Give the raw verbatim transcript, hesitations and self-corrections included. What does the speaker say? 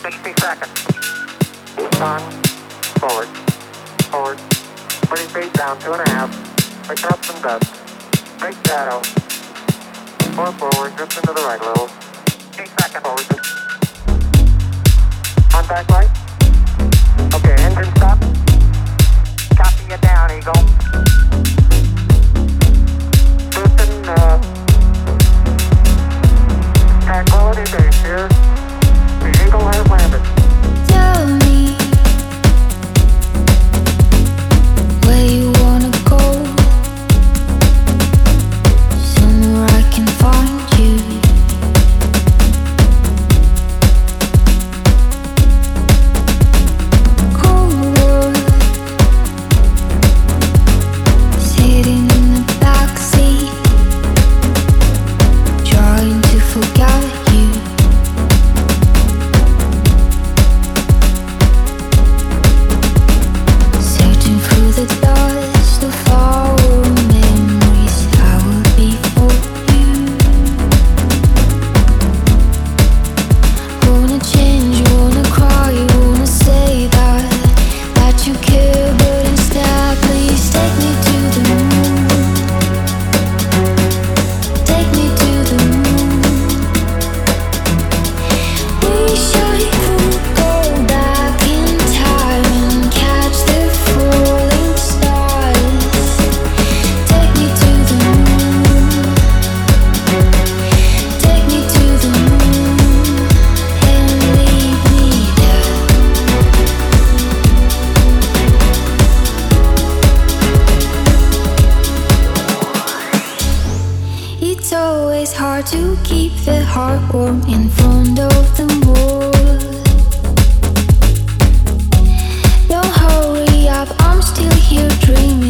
sixty seconds. One, forward, forward, twenty feet down, two and a half. Pick up some dust. Big shadow. Four forward, just into the right a little. Eight seconds forward. Contact light. Okay, engine stop. Copy you down, Eagle. Listen, uh, Tranquility Base here. The Eagle has landed. Tell me where you wanna go, somewhere I can find you. Cold war, sitting in the backseat, trying to forget you. Searching through the dust of our memories, I will be for you. Wanna change, wanna cry, wanna say that that you care, but instead, please take me to the moon. Take me to the moon. Wish I could go back in time and catch the falling stars. Take me to the moon. Take me to the moon and leave me there. It's always hard to keep the heart warm in front of the wall. Don't hurry up, I'm still here dreaming.